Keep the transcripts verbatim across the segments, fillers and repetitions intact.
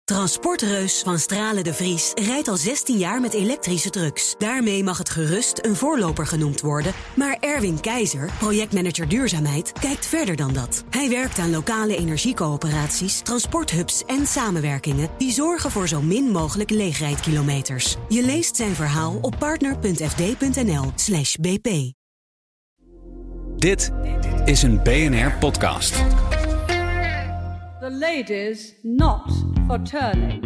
Transportreus van Stralen de Vries rijdt al zestien jaar met elektrische trucks. Daarmee mag het gerust een voorloper genoemd worden. Maar Erwin Keizer, projectmanager duurzaamheid, kijkt verder dan dat. Hij werkt aan lokale energiecoöperaties, transporthubs en samenwerkingen die zorgen voor zo min mogelijk leegrijdkilometers. Je leest zijn verhaal op partner.fd.nl slash bp. Dit is een B N R-podcast. The ladies not for turning.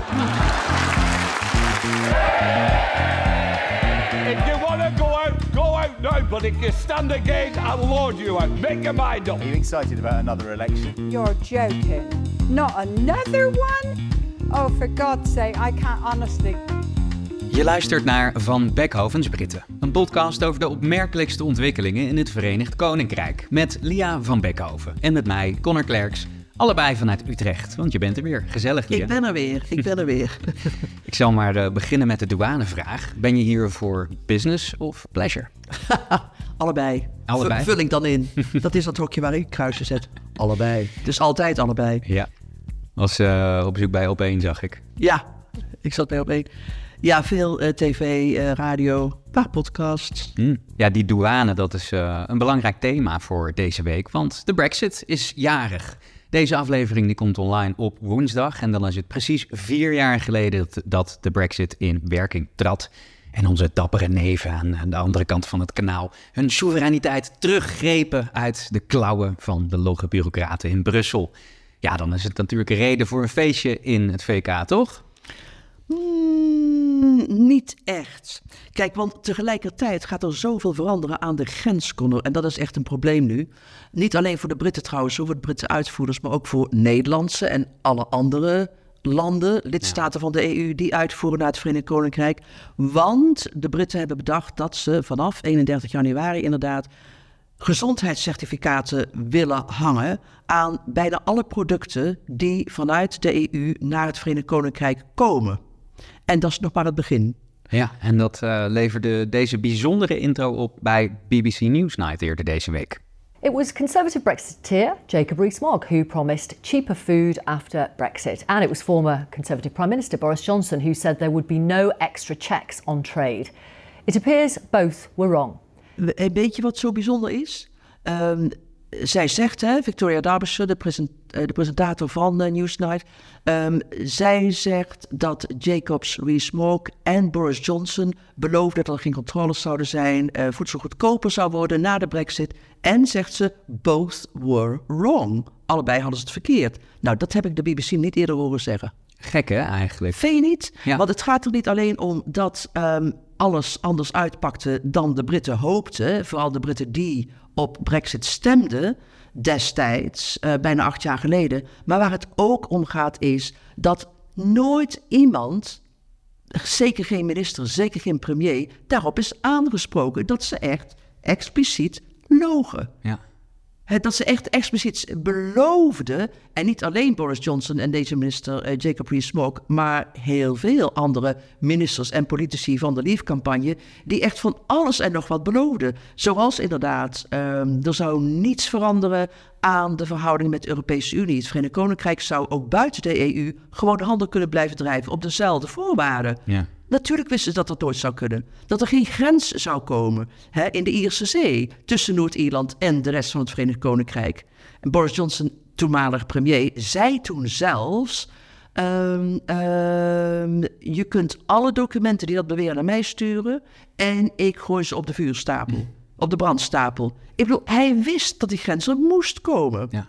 If you want to go out, go out now. But if you stand again, I'll lord you out. Make your mind up. Are you excited about another election? You're joking. Not another one? Oh, for God's sake, I can't honestly... Je luistert naar Van Beckhovens Britten, een podcast over de opmerkelijkste ontwikkelingen in het Verenigd Koninkrijk. Met Lia van Beckhoven en met mij, Connor Klerks, allebei vanuit Utrecht. Want je bent er weer. Gezellig, Lia. Ik ben er weer, ik ben er weer. Ik zal maar uh, beginnen met de douanevraag. Ben je hier voor business of pleasure? Allebei. Allebei? V- vul ik dan in. Dat is dat hokje waar ik kruisen zet. Allebei. Dus altijd allebei. Ja. Was uh, op bezoek bij Op één, zag ik. Ja, ik zat bij Op één. Ja, veel uh, tv, uh, radio, een paar podcasts. Hmm. Ja, die douane, dat is uh, een belangrijk thema voor deze week, want de Brexit is jarig. Deze aflevering die komt online op woensdag en dan is het precies vier jaar geleden dat, dat de Brexit in werking trad. En onze dappere neven aan de andere kant van het kanaal hun soevereiniteit teruggrepen uit de klauwen van de logge bureaucraten in Brussel. Ja, dan is het natuurlijk een reden voor een feestje in het V K, toch? Mm, niet echt. Kijk, want tegelijkertijd gaat er zoveel veranderen aan de grens, Connor. En dat is echt een probleem nu. Niet alleen voor de Britten trouwens, voor de Britse uitvoerders, maar ook voor Nederlandse en alle andere landen, lidstaten ja. van de E U, die uitvoeren naar het Verenigd Koninkrijk. Want de Britten hebben bedacht dat ze vanaf eenendertig januari inderdaad gezondheidscertificaten willen hangen aan bijna alle producten die vanuit de E U naar het Verenigd Koninkrijk komen. En dat is nog maar het begin. Ja, en dat uh, leverde deze bijzondere intro op bij B B C Newsnight eerder deze week. It was Conservative Brexiteer Jacob Rees-Mogg who promised cheaper food after Brexit. And it was former Conservative Prime Minister Boris Johnson who said there would be no extra checks on trade. It appears both were wrong. Weet je wat zo bijzonder is? Um, zij zegt, hè, Victoria Derbyshire, de, present, uh, de presentator van uh, Newsnight, um, zij zegt dat Jacobs Rees-Mogg en Boris Johnson beloofden dat er geen controles zouden zijn, uh, voedsel goedkoper zou worden na de Brexit. En zegt ze, both were wrong. Allebei hadden ze het verkeerd. Nou, dat heb ik de B B C niet eerder horen zeggen. Gek, hè, eigenlijk? Vind je niet? Ja. Want het gaat er niet alleen om dat um, alles anders uitpakte dan de Britten hoopten. Vooral de Britten die op Brexit stemden destijds, uh, bijna acht jaar geleden. Maar waar het ook om gaat is dat nooit iemand, zeker geen minister, zeker geen premier, daarop is aangesproken dat ze echt expliciet logen. Ja. Dat ze echt expliciet beloofden, en niet alleen Boris Johnson en deze minister uh, Jacob Rees-Mogg, maar heel veel andere ministers en politici van de Leave-campagne, die echt van alles en nog wat beloofden. Zoals inderdaad, um, er zou niets veranderen aan de verhouding met de Europese Unie. Het Verenigd Koninkrijk zou ook buiten de E U gewoon de handel kunnen blijven drijven op dezelfde voorwaarden. Ja. Natuurlijk wisten ze dat dat nooit zou kunnen. Dat er geen grens zou komen hè, in de Ierse Zee tussen Noord-Ierland en de rest van het Verenigd Koninkrijk. En Boris Johnson, toenmalig premier, zei toen zelfs, Um, um, je kunt alle documenten die dat beweren naar mij sturen en ik gooi ze op de vuurstapel, op de brandstapel. Ik bedoel, hij wist dat die grens er moest komen. Ja.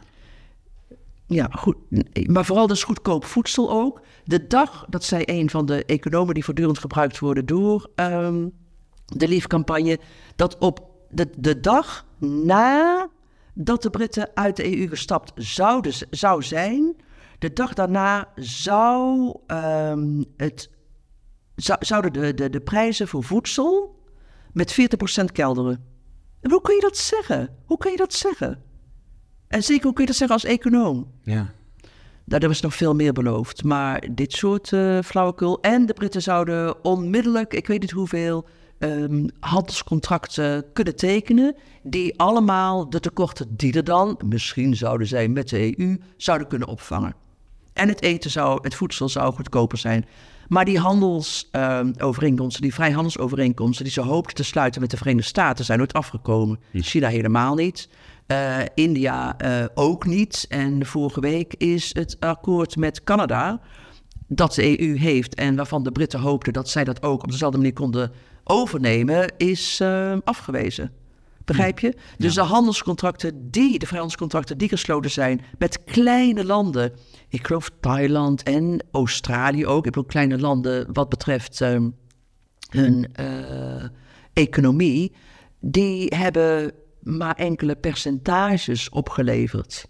Ja, goed. Maar vooral dus goedkoop voedsel ook. De dag, dat zei een van de economen die voortdurend gebruikt worden door um, de Leave-campagne, dat op de, de dag na dat de Britten uit de E U gestapt zouden, zou zijn, de dag daarna zou, um, het, zou, zouden de, de, de prijzen voor voedsel met veertig procent kelderen. Hoe kun je dat zeggen? Hoe kun je dat zeggen? En zeker, hoe kun je dat zeggen als econoom? Ja. Nou, er was nog veel meer beloofd. Maar dit soort uh, flauwekul. En de Britten zouden onmiddellijk, ik weet niet hoeveel, um, handelscontracten kunnen tekenen. Die allemaal de tekorten die er dan misschien zouden zijn met de E U, zouden kunnen opvangen. En het eten zou, het voedsel zou goedkoper zijn. Maar die handelsovereenkomsten, uh, die vrijhandelsovereenkomsten die ze hoopten te sluiten met de Verenigde Staten, zijn nooit afgekomen. China helemaal niet. Uh, India uh, ook niet. En vorige week is het akkoord met Canada, dat de E U heeft en waarvan de Britten hoopten dat zij dat ook op dezelfde manier konden overnemen, is uh, afgewezen. Begrijp je? Ja. Dus de handelscontracten die, de vrijhandelscontracten die gesloten zijn met kleine landen, ik geloof Thailand en Australië ook, ik bedoel kleine landen wat betreft um, hun uh, economie, die hebben maar enkele percentages opgeleverd.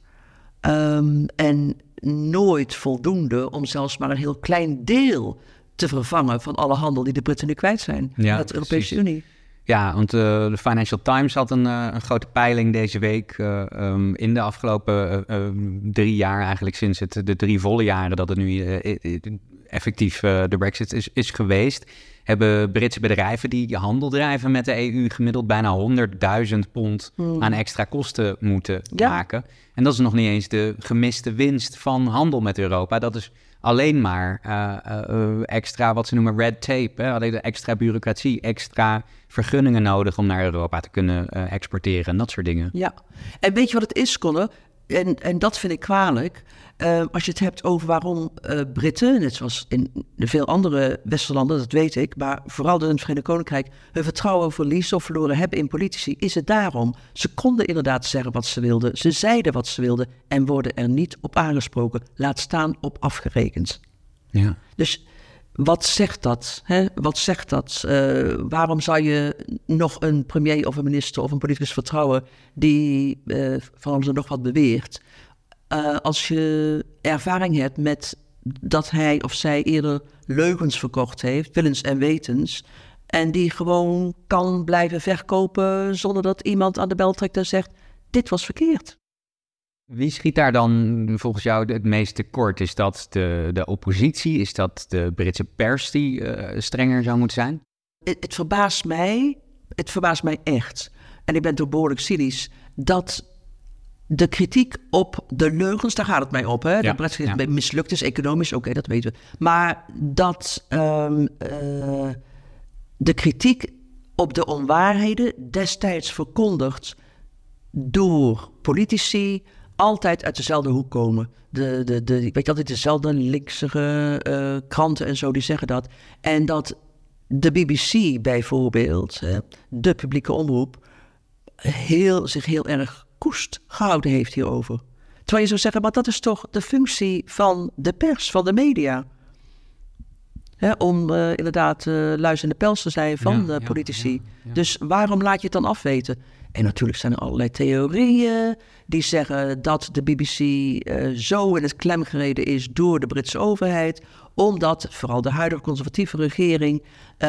Um, en nooit voldoende om zelfs maar een heel klein deel te vervangen van alle handel die de Britten nu kwijt zijn ja, met de Europese Unie. Ja, want uh, de Financial Times had een, uh, een grote peiling deze week. Uh, um, in de afgelopen uh, uh, drie jaar, eigenlijk sinds het, de drie volle jaren dat het nu uh, effectief uh, de Brexit is, is geweest, hebben Britse bedrijven die handel drijven met de E U gemiddeld bijna honderdduizend pond hmm. aan extra kosten moeten ja. maken. En dat is nog niet eens de gemiste winst van handel met Europa. Dat is alleen maar uh, uh, extra, wat ze noemen red tape. Hè? Alleen extra bureaucratie, extra vergunningen nodig om naar Europa te kunnen uh, exporteren en dat soort dingen. Ja, en weet je wat het is, Conor? En, en dat vind ik kwalijk. Uh, als je het hebt over waarom uh, Britten, net zoals in veel andere westerlanden, dat weet ik, maar vooral in het Verenigd Koninkrijk, hun vertrouwen verliezen of verloren hebben in politici, is het daarom. Ze konden inderdaad zeggen wat ze wilden, ze zeiden wat ze wilden en worden er niet op aangesproken, laat staan op afgerekend. Ja. Dus wat zegt dat? Hè? Wat zegt dat? Uh, waarom zou je nog een premier of een minister of een politicus vertrouwen die uh, van alles en nog wat beweert? Uh, als je ervaring hebt met dat hij of zij eerder leugens verkocht heeft, willens en wetens, en die gewoon kan blijven verkopen zonder dat iemand aan de bel trekt en zegt, dit was verkeerd. Wie schiet daar dan volgens jou het meest tekort? Is dat de, de oppositie? Is dat de Britse pers die uh, strenger zou moeten zijn? Het, het verbaast mij, het verbaast mij echt, en ik ben toch behoorlijk cynisch, dat de kritiek op de leugens, daar gaat het mij op. Hè? Ja, de Brexit ja. mislukt is economisch, oké, okay, dat weten we. Maar dat um, uh, de kritiek op de onwaarheden destijds verkondigd door politici altijd uit dezelfde hoek komen. De, de, de, ik weet altijd dezelfde linkse uh, kranten en zo, die zeggen dat. En dat de B B C bijvoorbeeld, hè, de publieke omroep, heel, zich heel erg koest gehouden heeft hierover. Terwijl je zou zeggen, maar dat is toch de functie van de pers, van de media. Hè, om uh, inderdaad uh, luis in de pels te zijn van ja, de politici. Ja, ja, ja. Dus waarom laat je het dan afweten? En natuurlijk zijn er allerlei theorieën die zeggen dat de B B C uh, zo in het klem gereden is door de Britse overheid, omdat vooral de huidige conservatieve regering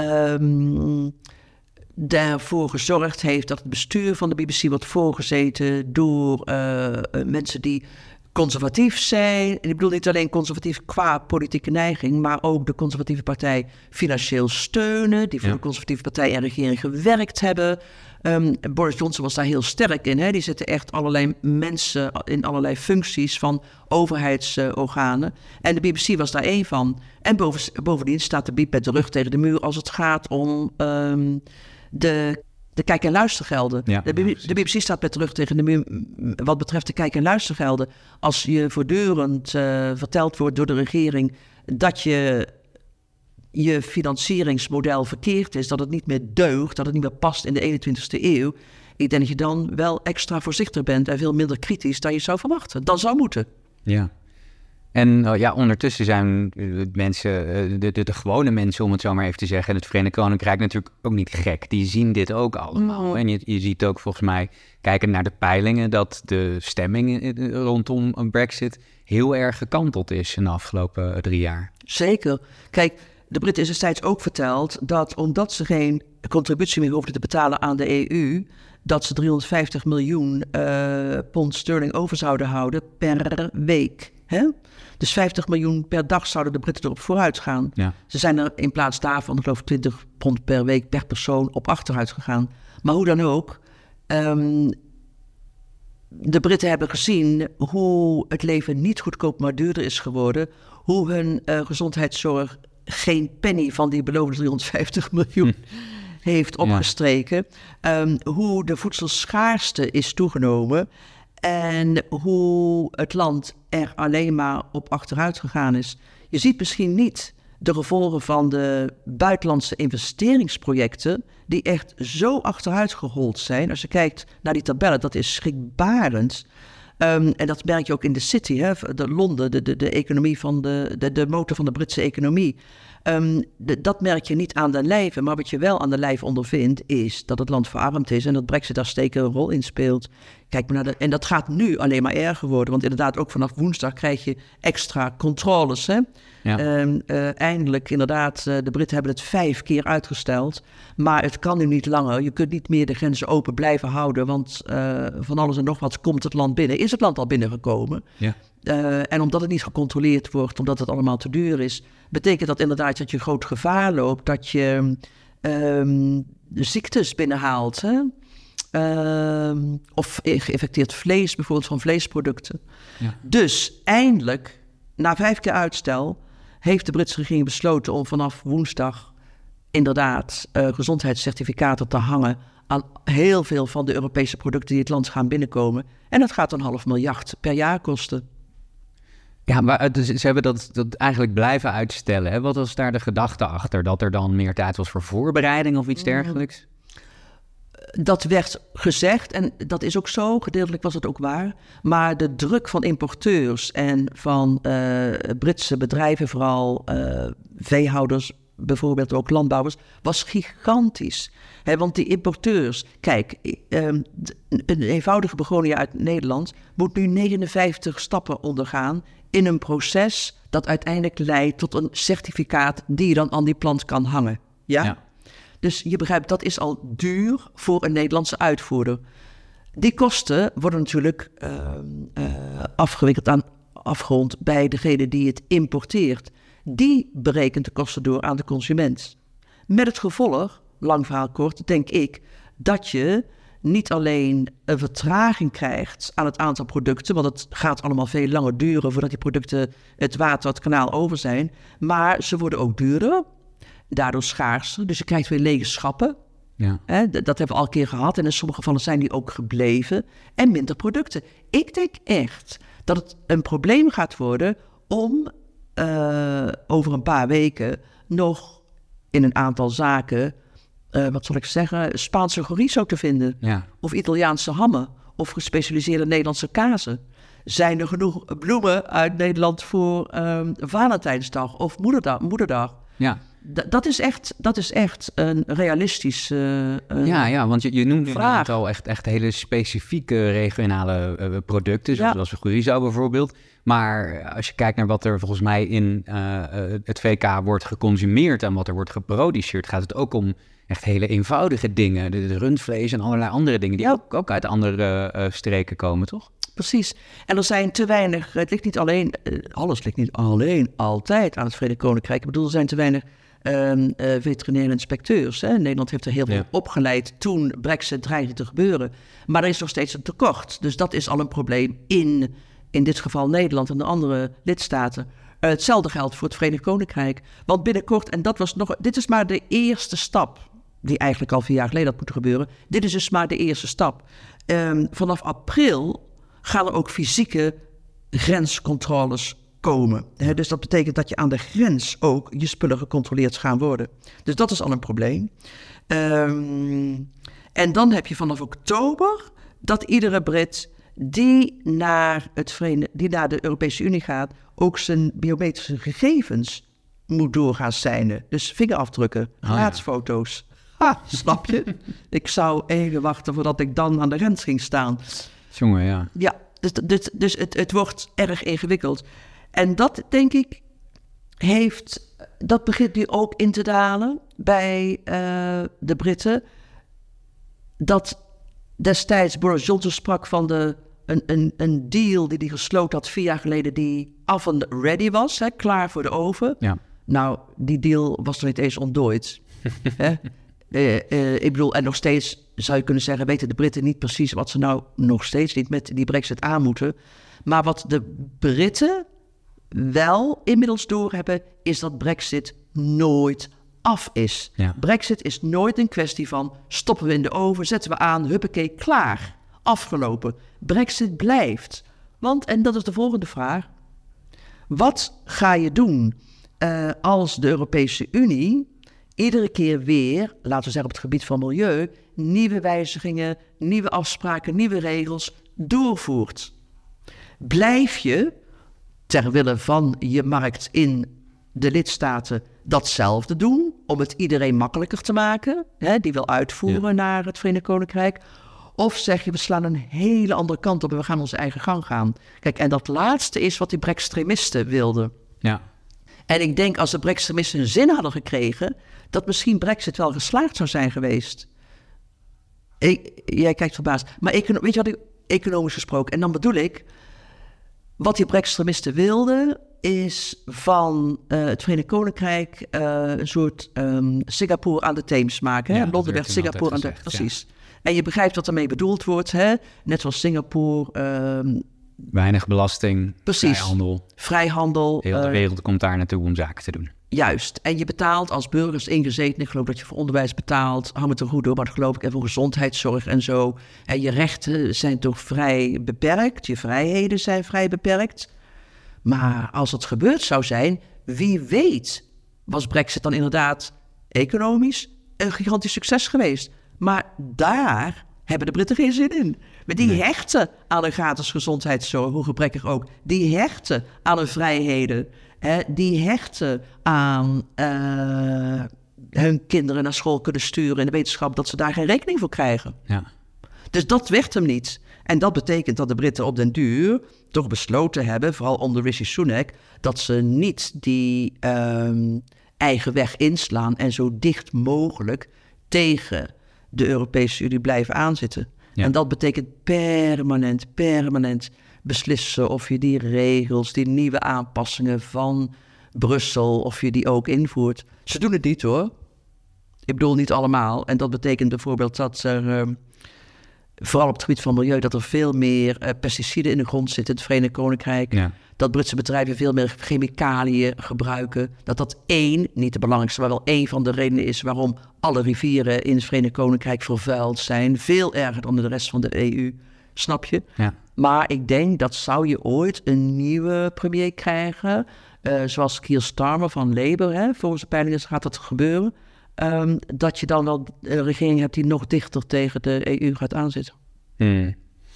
Um, daarvoor gezorgd heeft dat het bestuur van de B B C wordt voorgezeten door uh, uh, mensen die conservatief zijn. En ik bedoel niet alleen conservatief qua politieke neiging, maar ook de conservatieve partij financieel steunen, die voor ja. de conservatieve partij en regering gewerkt hebben. Um, Boris Johnson was daar heel sterk in. Hè? Die zitten echt allerlei mensen in allerlei functies van overheidsorganen. En de B B C was daar één van. En boven, bovendien staat de biep met de rug tegen de muur als het gaat om Um, De, de kijk- en luistergelden. Ja, de, B B, ja, de B B C staat met de rug tegen de muur wat betreft de kijk- en luistergelden. Als je voortdurend uh, verteld wordt door de regering dat je je financieringsmodel verkeerd is, dat het niet meer deugt, dat het niet meer past in de eenentwintigste eeuw. Ik denk dat je dan wel extra voorzichtig bent en veel minder kritisch dan je zou verwachten. Dan zou moeten. Ja. En uh, ja, ondertussen zijn mensen, de, de, de gewone mensen, om het zo maar even te zeggen, in het Verenigd Koninkrijk natuurlijk ook niet gek. Die zien dit ook allemaal. Mm. En je, je ziet ook volgens mij, kijkend naar de peilingen, dat de stemming rondom een Brexit heel erg gekanteld is in de afgelopen drie jaar. Zeker. Kijk, de Britten is destijds ook verteld dat omdat ze geen contributie meer hoefden te betalen aan de E U, dat ze driehonderdvijftig miljoen uh, pond sterling over zouden houden per week. Hè? Dus vijftig miljoen per dag zouden de Britten erop vooruit gaan. Ja. Ze zijn er in plaats daarvan, ik geloof twintig pond per week per persoon op achteruit gegaan. Maar hoe dan ook, um, de Britten hebben gezien hoe het leven niet goedkoop maar duurder is geworden. Hoe hun uh, gezondheidszorg geen penny van die beloofde driehonderdvijftig miljoen hm. heeft opgestreken. Ja. Um, hoe de voedselschaarste is toegenomen. En hoe het land er alleen maar op achteruit gegaan is. Je ziet misschien niet de gevolgen van de buitenlandse investeringsprojecten die echt zo achteruit gehold zijn. Als je kijkt naar die tabellen, dat is schrikbarend. Um, en dat merk je ook in de City, hè, de Londen, de, de, de economie van de, de, de motor van de Britse economie. Um, de, dat merk je niet aan de lijve, maar wat je wel aan de lijve ondervindt is dat het land verarmd is en dat Brexit daar zeker een rol in speelt. Kijk maar naar de, en dat gaat nu alleen maar erger worden, want inderdaad ook vanaf woensdag krijg je extra controles. Hè? Ja. Um, uh, eindelijk, inderdaad, uh, de Britten hebben het vijf keer uitgesteld, maar het kan nu niet langer. Je kunt niet meer de grenzen open blijven houden, want uh, van alles en nog wat komt het land binnen. Is het land al binnengekomen? Ja. Uh, en omdat het niet gecontroleerd wordt, omdat het allemaal te duur is, betekent dat inderdaad dat je groot gevaar loopt dat je um, ziektes binnenhaalt. Hè? Um, of geïnfecteerd vlees, bijvoorbeeld van vleesproducten. Ja. Dus eindelijk, na vijf keer uitstel, heeft de Britse regering besloten om vanaf woensdag inderdaad uh, gezondheidscertificaten te hangen aan heel veel van de Europese producten die het land gaan binnenkomen. En dat gaat een half miljard per jaar kosten. Ja, maar dus ze hebben dat, dat eigenlijk blijven uitstellen. Hè? Wat was daar de gedachte achter? Dat er dan meer tijd was voor voorbereiding of iets dergelijks? Dat werd gezegd en dat is ook zo. Gedeeltelijk was het ook waar. Maar de druk van importeurs en van uh, Britse bedrijven, vooral uh, veehouders, bijvoorbeeld ook landbouwers, was gigantisch. He, want die importeurs, kijk, um, een eenvoudige begonia uit Nederland moet nu negenenvijftig stappen ondergaan in een proces dat uiteindelijk leidt tot een certificaat die je dan aan die plant kan hangen. Ja? Ja. Dus je begrijpt, dat is al duur voor een Nederlandse uitvoerder. Die kosten worden natuurlijk uh, uh, afgewikkeld aan afgerond bij degene die het importeert. Die berekent de kosten door aan de consument. Met het gevolg, lang verhaal kort, denk ik, dat je niet alleen een vertraging krijgt aan het aantal producten, want het gaat allemaal veel langer duren voordat die producten het water, het kanaal over zijn, maar ze worden ook duurder, daardoor schaarser, dus je krijgt weer lege schappen. Ja. Hè, dat hebben we al een keer gehad en in sommige gevallen zijn die ook gebleven en minder producten. Ik denk echt dat het een probleem gaat worden om uh, over een paar weken nog in een aantal zaken, uh, wat zal ik zeggen, Spaanse chorizo te vinden. Ja. Of Italiaanse hammen. Of gespecialiseerde Nederlandse kazen. Zijn er genoeg bloemen uit Nederland voor um, Valentijnsdag of Moederdag? moederdag? Ja. D- dat, is echt, dat is echt een realistische uh, ja, ja, want je, je noemt nu al echt, echt hele specifieke regionale uh, producten, zoals, ja. zoals chorizo bijvoorbeeld. Maar als je kijkt naar wat er volgens mij in uh, het V K wordt geconsumeerd en wat er wordt geproduceerd, gaat het ook om echt hele eenvoudige dingen. De, de rundvlees en allerlei andere dingen die ja. ook, ook uit andere uh, streken komen, toch? Precies. En er zijn te weinig, het ligt niet alleen, alles ligt niet alleen altijd aan het Verenigd Koninkrijk. Ik bedoel, er zijn te weinig um, uh, veterinaire inspecteurs. Hè? Nederland heeft er heel veel ja. opgeleid toen Brexit dreigde te gebeuren. Maar er is nog steeds een tekort. Dus dat is al een probleem in, in dit geval Nederland en de andere lidstaten. Uh, hetzelfde geldt voor het Verenigd Koninkrijk. Want binnenkort, en dat was nog, dit is maar de eerste stap, die eigenlijk al vier jaar geleden had moeten gebeuren. Dit is dus maar de eerste stap. Um, vanaf april gaan er ook fysieke grenscontroles komen. He, dus dat betekent dat je aan de grens ook je spullen gecontroleerd gaan worden. Dus dat is al een probleem. Um, en dan heb je vanaf oktober dat iedere Brit die naar, het Verenigd, die naar de Europese Unie gaat ook zijn biometrische gegevens moet doorgaan seinen. Dus vingerafdrukken, gelaatsfoto's. Oh, ja. Ha, snap je? Ik zou even wachten voordat ik dan aan de grens ging staan. Jongen, ja. Ja, dus, dus, dus het, het wordt erg ingewikkeld. En dat, denk ik, heeft, dat begint nu ook in te dalen bij uh, de Britten. Dat destijds Boris Johnson sprak van de, een, een, een deal die hij gesloten had vier jaar geleden, die oven ready was, hè, klaar voor de oven. Ja. Nou, die deal was nog niet eens ontdooid. Hè? Uh, uh, ik bedoel, en nog steeds zou je kunnen zeggen, weten de Britten niet precies wat ze nou nog steeds niet met die Brexit aan moeten. Maar wat de Britten wel inmiddels doorhebben, is dat Brexit nooit af is. Ja. Brexit is nooit een kwestie van stoppen we in de oven, zetten we aan, huppakee, klaar, afgelopen. Brexit blijft. Want, en dat is de volgende vraag, wat ga je doen uh, als de Europese Unie iedere keer weer, laten we zeggen op het gebied van milieu, nieuwe wijzigingen, nieuwe afspraken, nieuwe regels doorvoert? Blijf je, ter wille van je markt in de lidstaten, datzelfde doen, om het iedereen makkelijker te maken, hè, die wil uitvoeren ja. naar het Verenigd Koninkrijk? Of zeg je, we slaan een hele andere kant op en we gaan onze eigen gang gaan? Kijk, en dat laatste is wat die Brextremisten wilden. Ja. En ik denk, als de Brextremisten hun zin hadden gekregen, dat misschien Brexit wel geslaagd zou zijn geweest. Ik, jij kijkt verbaasd. Maar econo- weet je wat ik, economisch gesproken, en dan bedoel ik, wat die Brextremisten wilden, is van uh, het Verenigd Koninkrijk uh, een soort um, Singapore aan de Theems maken. Hè? Ja, Londen werd Singapore aan de... gezegd, precies. Ja. En je begrijpt wat ermee bedoeld wordt. Hè? Net zoals Singapore. Um, Weinig belasting, precies. vrijhandel. Vrijhandel. Heel de uh, wereld komt daar naartoe om zaken te doen. Juist. En je betaalt als burgers ingezeten. Ik geloof dat je voor onderwijs betaalt. Hou me te goed door, maar dat geloof ik. En voor gezondheidszorg en zo. En je rechten zijn toch vrij beperkt. Je vrijheden zijn vrij beperkt. Maar als het gebeurd zou zijn, wie weet, was Brexit dan inderdaad economisch een gigantisch succes geweest. Maar daar hebben de Britten geen zin in. Maar die nee. hechten aan een gratis gezondheidszorg, hoe gebrekkig ook. Die hechten aan hun vrijheden. Hè? Die hechten aan uh, hun kinderen naar school kunnen sturen in de wetenschap dat ze daar geen rekening voor krijgen. Ja. Dus dat werd hem niet. En dat betekent dat de Britten op den duur toch besloten hebben, vooral onder Rishi Sunak, dat ze niet die um, eigen weg inslaan en zo dicht mogelijk tegen de Europese Unie blijven aanzitten. Ja. En dat betekent permanent, permanent beslissen of je die regels, die nieuwe aanpassingen van Brussel, of je die ook invoert. Ze doen het niet hoor. Ik bedoel niet allemaal. En dat betekent bijvoorbeeld dat er, um, vooral op het gebied van milieu, dat er veel meer uh, pesticiden in de grond zitten in het Verenigd Koninkrijk. Ja. Dat Britse bedrijven veel meer chemicaliën gebruiken. Dat dat één, niet de belangrijkste, maar wel één van de redenen is waarom alle rivieren in het Verenigd Koninkrijk vervuild zijn. Veel erger dan de rest van de E U, snap je? Ja. Maar ik denk dat zou je ooit een nieuwe premier krijgen, uh, zoals Keir Starmer van Labour, hè, volgens de peilingen gaat dat gebeuren, um, dat je dan wel een regering hebt die nog dichter tegen de E U gaat aanzitten. Hmm.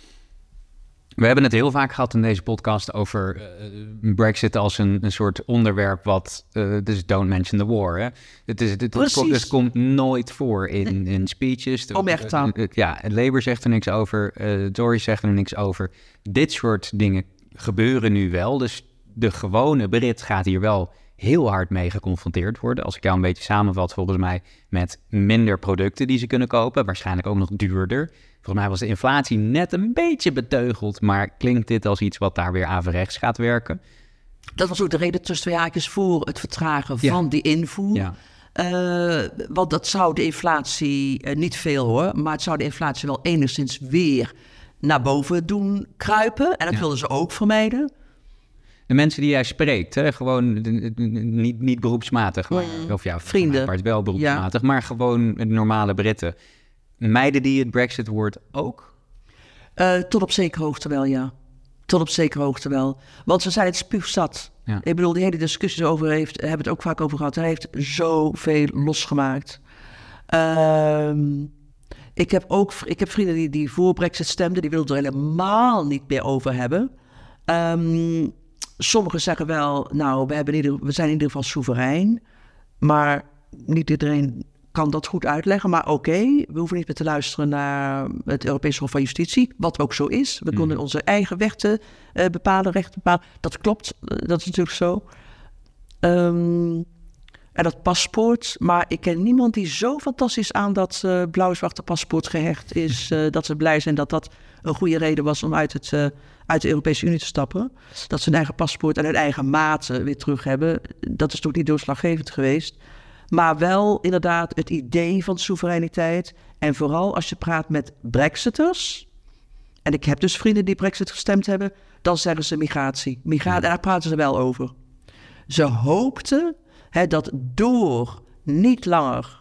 We hebben het heel vaak gehad in deze podcast over uh, Brexit als een, een soort onderwerp wat, uh, dus don't mention the war. Hè? Het, is, het, het, het, komt, het komt nooit voor in, in speeches. Omerta. Uh, uh, ja, Labour zegt er niks over, uh, Tories zegt er niks over. Dit soort dingen gebeuren nu wel, dus de gewone Brit gaat hier wel heel hard mee geconfronteerd worden. Als ik jou een beetje samenvat, volgens mij met minder producten die ze kunnen kopen, waarschijnlijk ook nog duurder. Volgens mij was de inflatie net een beetje beteugeld, maar klinkt dit als iets wat daar weer averechts gaat werken? Dat was ook de reden tussen twee haakjes voor het vertragen ja. van die invoer. Ja. Uh, want dat zou de inflatie, uh, niet veel hoor, maar het zou de inflatie wel enigszins weer naar boven doen kruipen. En dat ja. wilden ze ook vermijden. De mensen die jij spreekt, hè, gewoon niet, niet beroepsmatig, maar, of ja, vrienden, part wel beroepsmatig, ja. maar gewoon normale Britten. Meiden die het Brexit-woord ook? Uh, tot op zekere hoogte wel, ja. Tot op zekere hoogte wel. Want ze zijn het spuugzat. Ja. Ik bedoel, die hele discussies over heeft, hebben het ook vaak over gehad. Hij heeft zoveel losgemaakt. Uh, ik heb ook ik heb vrienden die, die voor Brexit stemden. Die wilden er helemaal niet meer over hebben. Um, sommigen zeggen wel, nou, we, hebben in ieder, we zijn in ieder geval soeverein. Maar niet iedereen kan dat goed uitleggen. Maar oké, okay, we hoeven niet meer te luisteren naar het Europese Hof van Justitie. Wat ook zo is. We mm. kunnen onze eigen wetten uh, bepalen, rechten bepalen. Dat klopt, uh, dat is natuurlijk zo. Um, en dat paspoort. Maar ik ken niemand die zo fantastisch aan dat uh, blauw-zwarte paspoort gehecht is. Uh, dat ze blij zijn dat dat een goede reden was om uit, het, uh, uit de Europese Unie te stappen. Dat ze hun eigen paspoort en hun eigen maten weer terug hebben. Dat is toch niet doorslaggevend geweest. Maar wel inderdaad het idee van soevereiniteit. En vooral als je praat met Brexiters. En ik heb dus vrienden die Brexit gestemd hebben. Dan zeggen ze migratie. Migratie, en daar praten ze wel over. Ze hoopten hè, dat door niet langer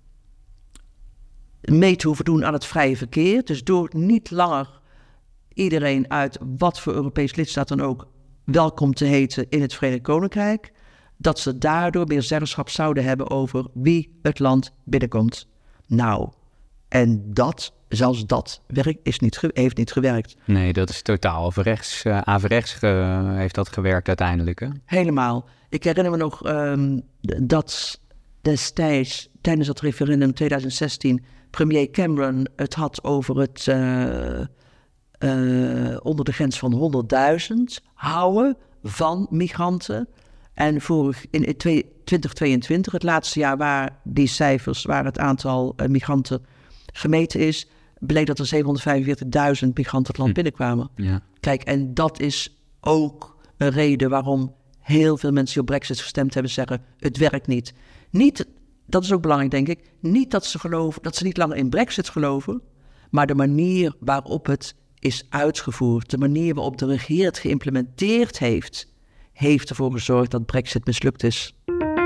mee te hoeven doen aan het vrije verkeer. Dus door niet langer iedereen uit wat voor Europees lidstaat dan ook welkom te heten in het Verenigd Koninkrijk. Dat ze daardoor meer zeggenschap zouden hebben over wie het land binnenkomt. Nou, en dat, zelfs dat werk is niet ge- heeft niet gewerkt. Nee, dat is totaal averechts, uh, averechts uh, heeft dat gewerkt uiteindelijk. Hè? Helemaal. Ik herinner me nog um, dat destijds tijdens het referendum twintig zestien premier Cameron het had over het uh, uh, onder de grens van honderdduizend houden van migranten. En vorig in twintig tweeëntwintig, het laatste jaar waar die cijfers, waar het aantal uh, migranten gemeten is, bleek dat er zevenhonderdvijfenveertigduizend migranten het land hm. binnenkwamen. Ja. Kijk, en dat is ook een reden waarom heel veel mensen die op Brexit gestemd hebben zeggen, het werkt niet. Niet, dat is ook belangrijk denk ik, niet dat ze geloven, dat ze niet langer in Brexit geloven, maar de manier waarop het is uitgevoerd, de manier waarop de regering het geïmplementeerd heeft, heeft ervoor gezorgd dat Brexit mislukt is.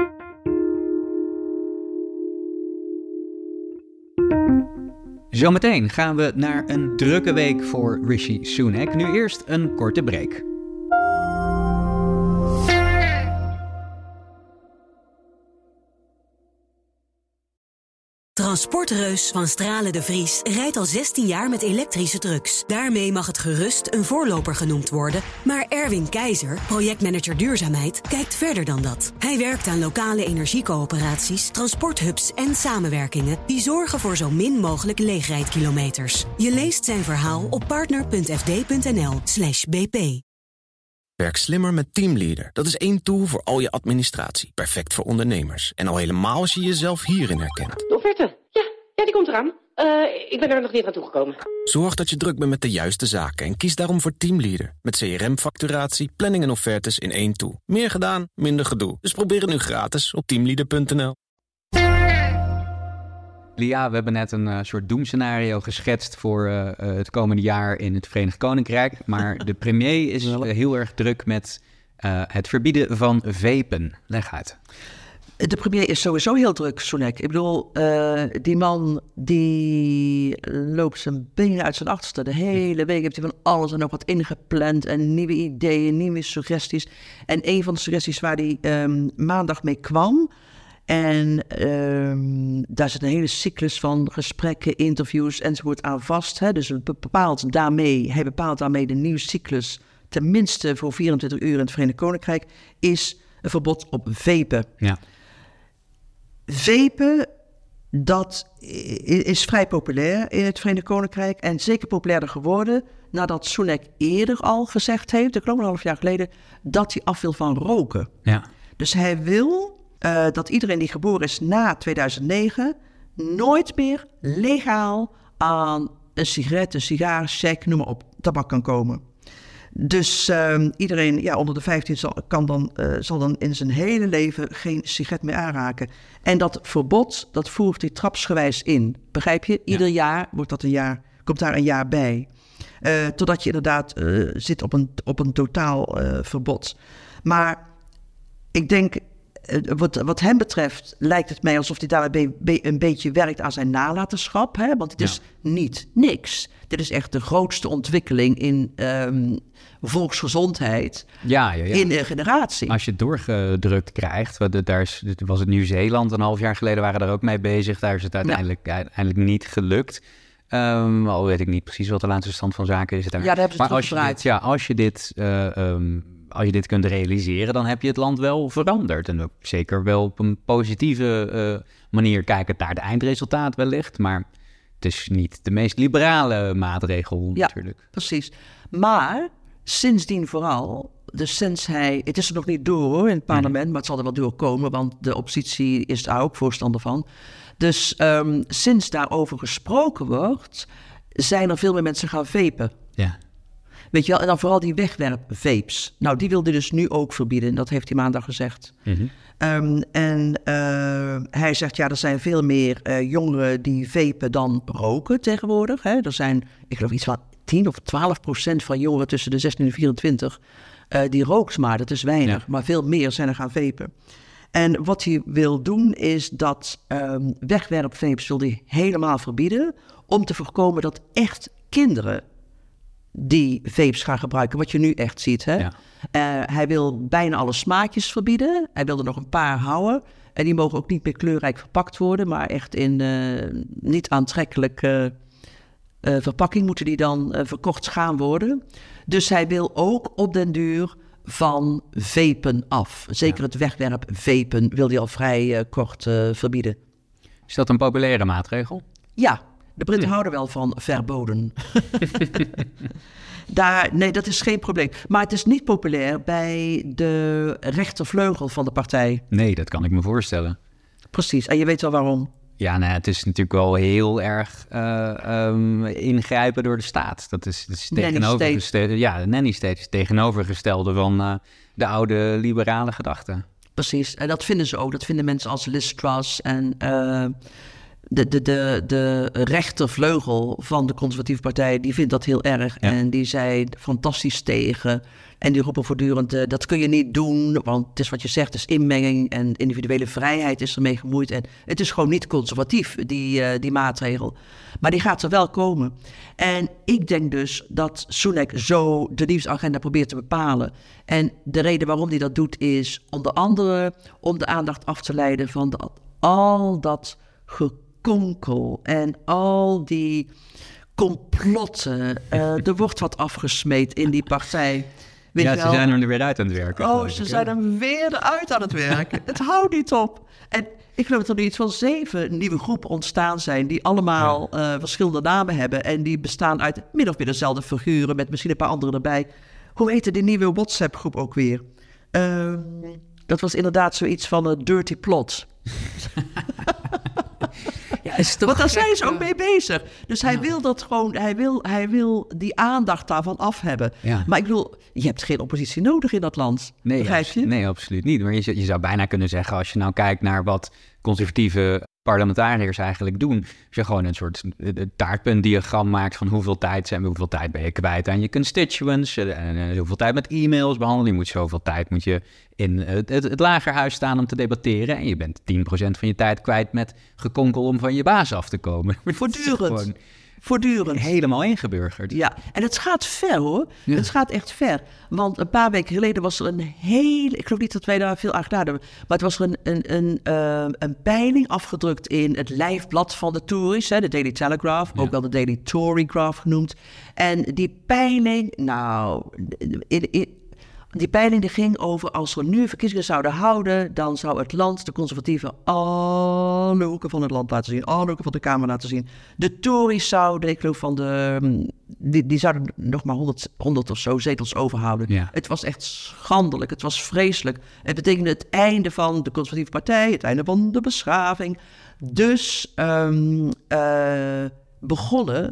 Zometeen gaan we naar een drukke week voor Rishi Sunak. Nu eerst een korte break. Transportreus van Stralen de Vries rijdt al zestien jaar met elektrische trucks. Daarmee mag het gerust een voorloper genoemd worden. Maar Erwin Keizer, projectmanager duurzaamheid, kijkt verder dan dat. Hij werkt aan lokale energiecoöperaties, transporthubs en samenwerkingen die zorgen voor zo min mogelijk leegrijdkilometers. Je leest zijn verhaal op partner.fd.nl slash bp. Werk slimmer met Teamleader. Dat is één tool voor al je administratie. Perfect voor ondernemers. En al helemaal als je jezelf hierin herkent. De offerte. Ja, ja, die komt eraan. Uh, ik ben er nog niet aan toegekomen. Zorg dat je druk bent met de juiste zaken en kies daarom voor Teamleader. Met C R M-facturatie, planning en offertes in één tool. Meer gedaan, minder gedoe. Dus probeer het nu gratis op teamleader punt n l. Lia, we hebben net een uh, soort doemscenario geschetst voor uh, uh, het komende jaar in het Verenigd Koninkrijk. Maar de premier is uh, heel erg druk met uh, het verbieden van vapen. Leg uit. De premier is sowieso heel druk, Sunak. Ik bedoel, uh, die man die loopt zijn benen uit zijn achterste. De hele week heeft hij van alles en nog wat ingepland en nieuwe ideeën, nieuwe suggesties. En een van de suggesties waar hij um, maandag mee kwam. En um, daar zit een hele cyclus van gesprekken, interviews enzovoort aan vast. Hè? Dus bepaalt daarmee, hij bepaalt daarmee de nieuwe cyclus, tenminste voor vierentwintig uur in het Verenigd Koninkrijk, is een verbod op vapen. Ja. Vapen, dat is vrij populair in het Verenigd Koninkrijk en zeker populairder geworden nadat Sunak eerder al gezegd heeft, ik geloof een half jaar geleden, dat hij af wil van roken. Ja. Dus hij wil uh, dat iedereen die geboren is na tweeduizend negen nooit meer legaal aan een sigaret, een sigaar, check, noem maar op, tabak kan komen. Dus uh, iedereen ja, onder de vijftien zal, kan dan, uh, zal dan in zijn hele leven geen sigaret meer aanraken. En dat verbod, dat voert hij trapsgewijs in. Begrijp je? Ieder ja. jaar wordt dat een jaar, komt daar een jaar bij. Uh, totdat je inderdaad uh, zit op een, op een totaal uh, verbod. Maar ik denk, uh, wat, wat hem betreft lijkt het mij alsof hij daarmee be- be- een beetje werkt aan zijn nalatenschap. Hè? Want het is ja. niet niks. Dit is echt de grootste ontwikkeling in um, volksgezondheid ja, ja, ja. in een generatie. Als je het doorgedrukt krijgt, daar is, was het Nieuw-Zeeland een half jaar geleden, waren daar ook mee bezig. Daar is het uiteindelijk, ja. uiteindelijk niet gelukt. Um, al weet ik niet precies wat de laatste stand van zaken is. Daar. Ja, daar hebben ze maar als je, dit, ja, als, je dit, uh, um, als je dit kunt realiseren, dan heb je het land wel veranderd. En ook zeker wel op een positieve uh, manier kijkend naar het eindresultaat wellicht. Maar het is niet de meest liberale maatregel ja, natuurlijk. Precies. Maar sindsdien vooral, dus sinds hij, het is er nog niet door hoor, in het parlement, mm. maar het zal er wel doorkomen, want de oppositie is daar ook voorstander van. Dus um, sinds daarover gesproken wordt, zijn er veel meer mensen gaan vapen. Ja. Weet Weet je wel, en dan vooral die wegwerp-vapes. Nou, die wilde dus nu ook verbieden. Dat heeft hij maandag gezegd. Mm-hmm. Um, en uh, hij zegt, ja, er zijn veel meer uh, jongeren die vapen dan roken tegenwoordig. Hè. Er zijn, ik geloof iets van tien of twaalf procent van jongeren tussen de zestien en vierentwintig... Uh, die rookt maar, dat is weinig. Ja. Maar veel meer zijn er gaan vapen. En wat hij wil doen is dat um, wegwerp-vapes wil hij helemaal verbieden... om te voorkomen dat echt kinderen die vapes gaan gebruiken, wat je nu echt ziet. Hè? Ja. Uh, hij wil bijna alle smaakjes verbieden. Hij wil er nog een paar houden. En die mogen ook niet meer kleurrijk verpakt worden, maar echt in uh, niet aantrekkelijke uh, verpakking moeten die dan uh, verkocht gaan worden. Dus hij wil ook op den duur van vapen af. Zeker ja. het wegwerp vapen wil hij al vrij uh, kort uh, verbieden. Is dat een populaire maatregel? Ja. De Britten hm. houden wel van verboden. Daar, nee, dat is geen probleem. Maar het is niet populair bij de rechtervleugel van de partij. Nee, dat kan ik me voorstellen. Precies, en je weet wel waarom. Ja, nou, het is natuurlijk wel heel erg uh, um, ingrijpen door de staat. Dat is, dat is tegenovergestelde. Ja, de nanny state is tegenovergestelde van uh, de oude liberale gedachten. Precies, en dat vinden ze ook. Dat vinden mensen als Liz Truss en... Uh, De, de, de, de rechtervleugel van de conservatieve partij, die vindt dat heel erg. Ja. En die zei fantastisch tegen. En die roepen voortdurend, uh, dat kun je niet doen. Want het is wat je zegt, het is inmenging. En individuele vrijheid is ermee gemoeid. En het is gewoon niet conservatief, die, uh, die maatregel. Maar die gaat er wel komen. En ik denk dus dat Sunak zo de nieuwsagenda probeert te bepalen. En de reden waarom hij dat doet is onder andere om de aandacht af te leiden van de, al dat gekonkel en al die complotten. Uh, er wordt wat afgesmeed in die partij. Weet ja, je wel? Ze zijn er weer uit aan het werken. Oh, ze ik, zijn er weer uit aan het werken. Het houdt niet op. En ik geloof dat er nu iets van zeven nieuwe groepen ontstaan zijn... die allemaal ja. uh, verschillende namen hebben... en die bestaan uit min of meer dezelfde figuren... met misschien een paar anderen erbij. Hoe heette die nieuwe WhatsApp-groep ook weer? Uh, dat was inderdaad zoiets van een dirty plot. Ja, is toch Want daar gek, zijn ze ook mee bezig. Dus hij ja. wil dat gewoon, hij wil, hij wil die aandacht daarvan af hebben. Ja. Maar ik bedoel, je hebt geen oppositie nodig in dat land. Nee, begrijp je? Nee, absoluut niet. Maar je, je zou bijna kunnen zeggen, als je nou kijkt naar wat conservatieve parlementariërs eigenlijk doen. Als je gewoon een soort taartpuntdiagram maakt van hoeveel tijd zijn we, hoeveel tijd ben je kwijt aan je constituents, en hoeveel tijd met e-mails behandelen. Je moet zoveel tijd moet je in het, het, het lagerhuis staan om te debatteren. En je bent tien procent van je tijd kwijt met gekonkel om van je baas af te komen. Voortdurend. Voortdurend. Helemaal ingeburgerd. Ja, en het gaat ver hoor. Ja. Het gaat echt ver. Want een paar weken geleden was er een hele... Ik geloof niet dat wij daar veel aan gedaan hebben. Maar het was er een, een, een, uh, een peiling afgedrukt in het lijfblad van de Tories. Hè, de Daily Telegraph, ja. ook wel de Daily Torygraph genoemd. En die peiling, nou... In, in, Die peiling die ging over als we nu verkiezingen zouden houden... dan zou het land, de conservatieven, alle hoeken van het land laten zien. Alle hoeken van de Kamer laten zien. De Tories zouden, ik geloof van de... Die, die zouden nog maar honderd, honderd of zo zetels overhouden. Ja. Het was echt schandelijk, het was vreselijk. Het betekende het einde van de conservatieve partij... het einde van de beschaving. Dus um, uh, begonnen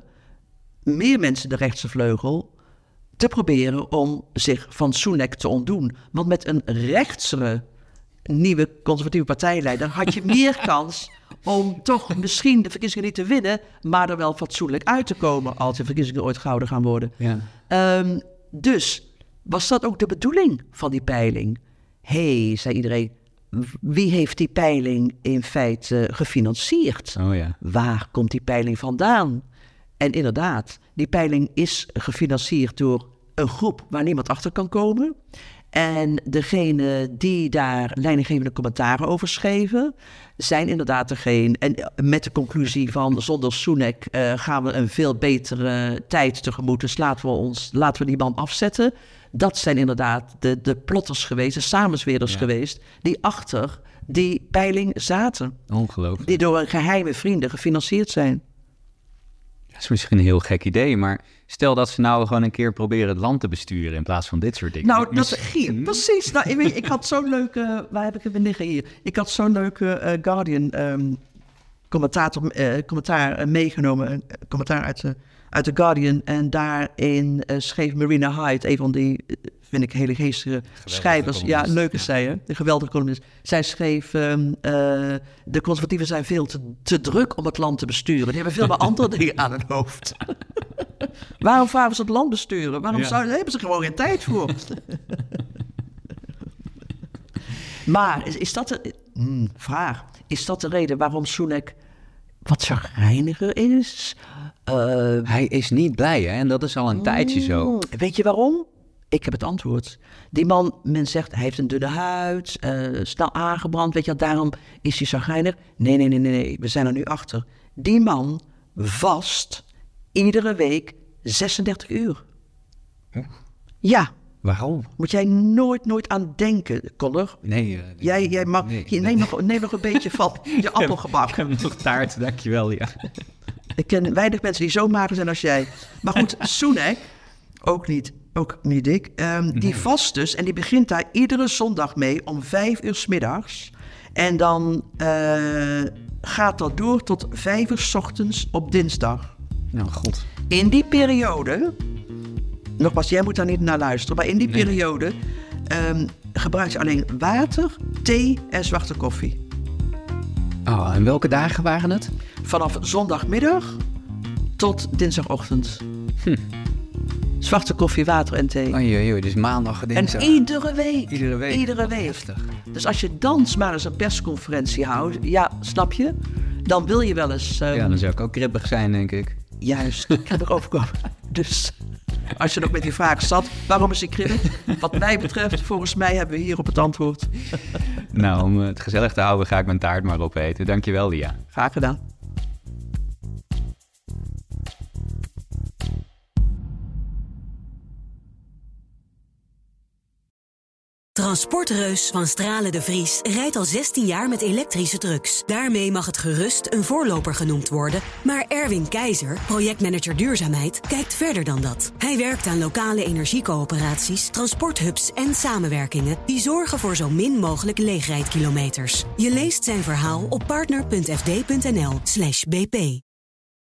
meer mensen de rechtse vleugel... te proberen om zich van Sunak te ontdoen. Want met een rechtsere nieuwe conservatieve partijleider... had je meer kans om toch misschien de verkiezingen niet te winnen... maar er wel fatsoenlijk uit te komen... als de verkiezingen ooit gehouden gaan worden. Ja. Um, dus was dat ook de bedoeling van die peiling? Hé, hey, zei iedereen... wie heeft die peiling in feite gefinancierd? Oh ja. Waar komt die peiling vandaan? En inderdaad, die peiling is gefinancierd door een groep waar niemand achter kan komen. En degene die daar leidinggevende commentaren over schreven, zijn inderdaad degene... en met de conclusie van zonder Sunak uh, gaan we een veel betere tijd tegemoet. Dus laten we, ons, laten we die man afzetten. Dat zijn inderdaad de, de plotters geweest, de samenzweerders ja. geweest... die achter die peiling zaten. Ongelooflijk. Die door geheime vrienden gefinancierd zijn. Dat is misschien een heel gek idee, maar stel dat ze nou gewoon een keer proberen het land te besturen in plaats van dit soort dingen. Nou, misschien. Dat, precies. Nou, ik, weet, ik had zo'n leuke, waar heb ik het liggen hier? Ik had zo'n leuke uh, Guardian um, commentator, uh, commentaar uh, meegenomen, een uh, commentaar uit, uh, uit The Guardian. En daarin uh, schreef Marina Hyde, een van die, uh, vind ik, hele geestige schrijvers. Ja, leuke zij, hè? De geweldige columnist. Zij schreef, um, uh, de conservatieven zijn veel te, te druk om het land te besturen. Die hebben veel meer andere dingen aan hun hoofd. Waarom vragen ze het land besturen? Waarom ja. zou, hebben ze gewoon geen tijd voor? Maar is, is dat de... Hmm, vraag. Is dat de reden waarom Sunak wat chagrijniger is? Uh, Hij is niet blij, hè? En dat is al een mm, tijdje zo. Weet je waarom? Ik heb het antwoord. Die man, men zegt, hij heeft een dunne huid, uh, snel aangebrand, weet je, daarom is hij chagrijnig. Nee, nee, nee, nee, we zijn er nu achter. Die man vast iedere week zesendertig uur. Huh? Ja. Waarom? Moet jij nooit, nooit aan denken, Connor. Nee. Uh, jij, jij mag, nee, je, neem, nee. Nog, neem nog een beetje van je appelgebak. Ik heb nog taart, dankjewel, ja. Ik ken weinig mensen die zo mager zijn als jij. Maar goed, Sunak, ook niet, ook niet dik, um, die nee. vast dus. En die begint daar iedere zondag mee om vijf uur 's middags. En dan uh, gaat dat door tot vijf uur 's ochtends op dinsdag. Nou, god. In die periode... Nogmaals, jij moet daar niet naar luisteren. Maar in die nee. periode um, gebruikt je alleen water, thee en zwarte koffie. Oh, en welke dagen waren het? Vanaf zondagmiddag tot dinsdagochtend. Hm. Zwarte koffie, water en thee. Oei, oei, oei, dus maandag, dinsdag. En iedere week. Iedere week. Iedere week. Heftig. Dus als je dan maar eens een persconferentie houdt, ja, snap je? Dan wil je wel eens... Um, ja, dan zou ik ook kribbig zijn, denk ik. Juist, ik heb er overkomen. Dus... Als je nog met die vraag zat, waarom is hij kribbig? Wat mij betreft, volgens mij hebben we hierop het antwoord. Nou, om het gezellig te houden ga ik mijn taart maar opeten. Dankjewel, Lia. Graag gedaan. Transportreus van Stralen de Vries rijdt al zestien jaar met elektrische trucks. Daarmee mag het gerust een voorloper genoemd worden. Maar Erwin Keizer, projectmanager duurzaamheid, kijkt verder dan dat. Hij werkt aan lokale energiecoöperaties, transporthubs en samenwerkingen die zorgen voor zo min mogelijk leegrijdkilometers. Je leest zijn verhaal op partner punt f d punt n l slash b p.